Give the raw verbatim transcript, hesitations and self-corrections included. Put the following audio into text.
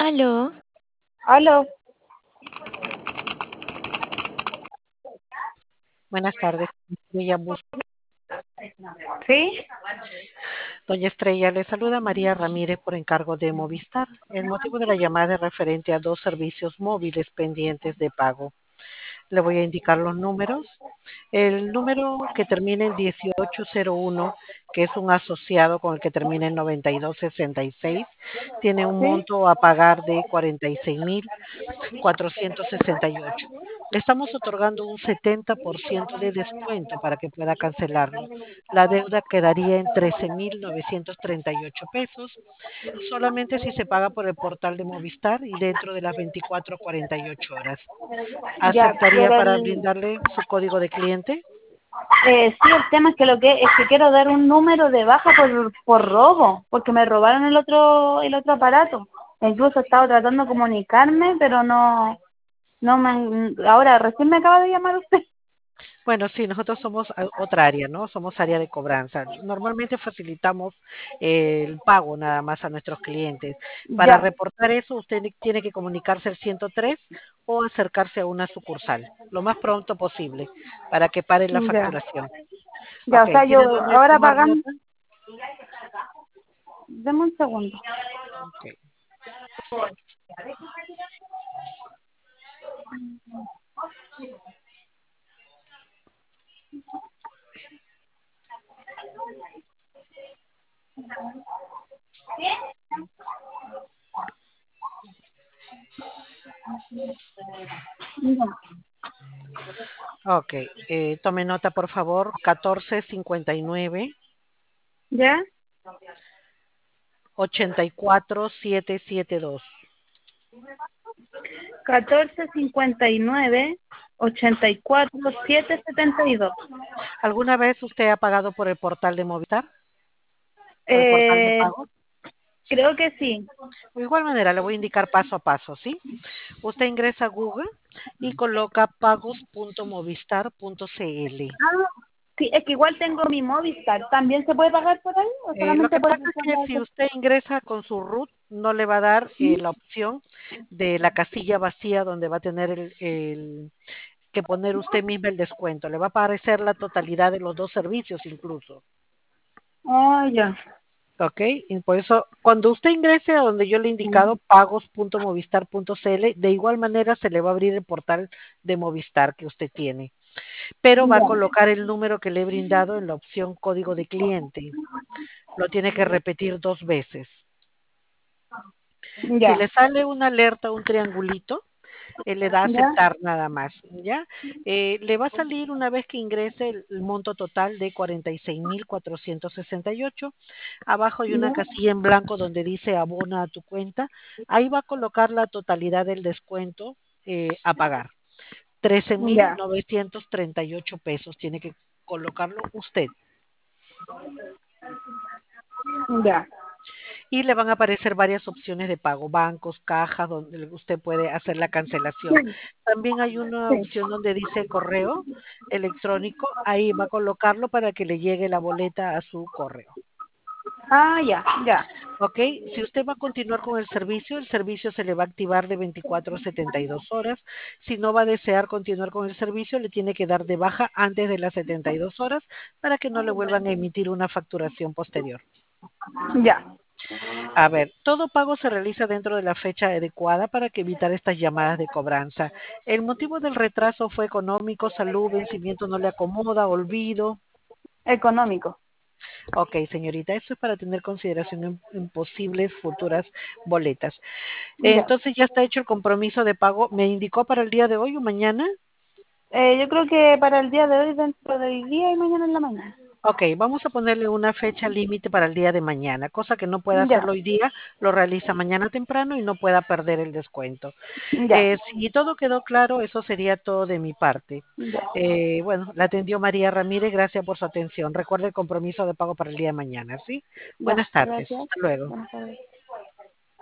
Aló, Aló, Buenas tardes, Estrella Bus. ¿sí? Doña Estrella, le saluda María Ramírez por encargo de Movistar. El motivo de la llamada es referente a dos servicios móviles pendientes de pago. Le voy a indicar los números. El número que termina en dieciocho cero uno, que es un asociado con el que termina en noventa y dos sesenta y seis, tiene un ¿Sí? monto a pagar de cuarenta y seis mil cuatrocientos sesenta y ocho. Le estamos otorgando un setenta por ciento de descuento para que pueda cancelarlo. La deuda quedaría en trece mil novecientos treinta y ocho pesos, solamente si se paga por el portal de Movistar y dentro de las veinticuatro a cuarenta y ocho horas. Ya, ¿Aceptaría pero para el, brindarle su código de cliente? eh, sí, el tema es que lo que es que quiero dar un número de baja por, por robo, porque me robaron el otro el otro aparato. E incluso he estado tratando de comunicarme, pero no no me han- ahora recién me acaba de llamar usted. Bueno, sí, nosotros somos a- otra área, ¿no? Somos área de cobranza. Normalmente facilitamos eh, el pago nada más a nuestros clientes. Para Ya, reportar eso, usted ne- tiene que comunicarse al ciento tres o acercarse a una sucursal lo más pronto posible para que pare la ya, facturación. ya, Ok, o sea, yo ¿tiene dónde ahora tomar pagan, nota? deme un segundo. Ok. Ya, Ok, eh, tome nota por favor, catorce cincuenta y nueve ya, ochenta y cuatro setecientos setenta y dos. catorce cincuenta y nueve ochenta y cuatro siete setenta y dos. ¿Alguna vez usted ha pagado por el portal de Movistar? ¿Por el portal de Eh, pago? creo que sí. De igual manera, le voy a indicar paso a paso, ¿sí? Usted ingresa a Google y coloca pagos punto movistar punto cl. Ah, sí, es que igual tengo mi Movistar. ¿También se puede pagar por ahí o Eh, lo solamente que por pasa el es que si portal? usted ingresa con su root, no le va a dar eh, la opción de la casilla vacía donde va a tener el, el- que poner usted mismo el descuento. Le va a aparecer la totalidad de los dos servicios incluso. Oh, ya. ¿Ok? Y por eso, cuando usted ingrese a donde yo le he indicado, pagos punto movistar punto cl, de igual manera se le va a abrir el portal de Movistar que usted tiene, pero va a Ya, colocar el número que le he brindado en la opción código de cliente. Lo tiene que repetir dos veces. Si ya, le sale una alerta, un triangulito, eh, le da a ya, aceptar nada más, ¿ya? Eh, le va a salir una vez que ingrese el, el monto total de cuarenta y seis mil cuatrocientos sesenta y ocho. Abajo hay una ya, casilla en blanco donde dice abona a tu cuenta. Ahí va a colocar la totalidad del descuento eh, a pagar. Trece mil ya, novecientos treinta y ocho pesos tiene que colocarlo usted. ya. Y le van a aparecer varias opciones de pago, bancos, cajas, donde usted puede hacer la cancelación. También hay una Sí. opción donde dice correo electrónico, ahí va a colocarlo para que le llegue la boleta a su correo. Ah, ya, ya. ¿Ok? Si usted va a continuar con el servicio, el servicio se le va a activar de veinticuatro a setenta y dos horas. Si no va a desear continuar con el servicio, le tiene que dar de baja antes de las setenta y dos horas para que no le vuelvan a emitir una facturación posterior. Ya. A ver, todo pago se realiza dentro de la fecha adecuada para que evitar estas llamadas de cobranza. El motivo del retraso fue económico, salud, vencimiento no le acomoda, olvido. Económico. Ok, señorita, eso es para tener consideración en, en posibles futuras boletas. Eh, Ya. entonces ya está hecho el compromiso de pago. ¿Me indicó para el día de hoy o mañana? Eh, yo creo que para el día de hoy, dentro del día y mañana en la mañana. Ok, vamos a ponerle una fecha límite para el día de mañana, cosa que no pueda Ya, hacerlo hoy día, lo realiza mañana temprano y no pueda perder el descuento. ya, Eh, si todo quedó claro, eso sería todo de mi parte. ya. Eh, bueno, la atendió María Ramírez, gracias por su atención. Recuerde el compromiso de pago para el día de mañana, ¿sí? Ya, Buenas tardes, gracias. hasta luego. Buenas tardes.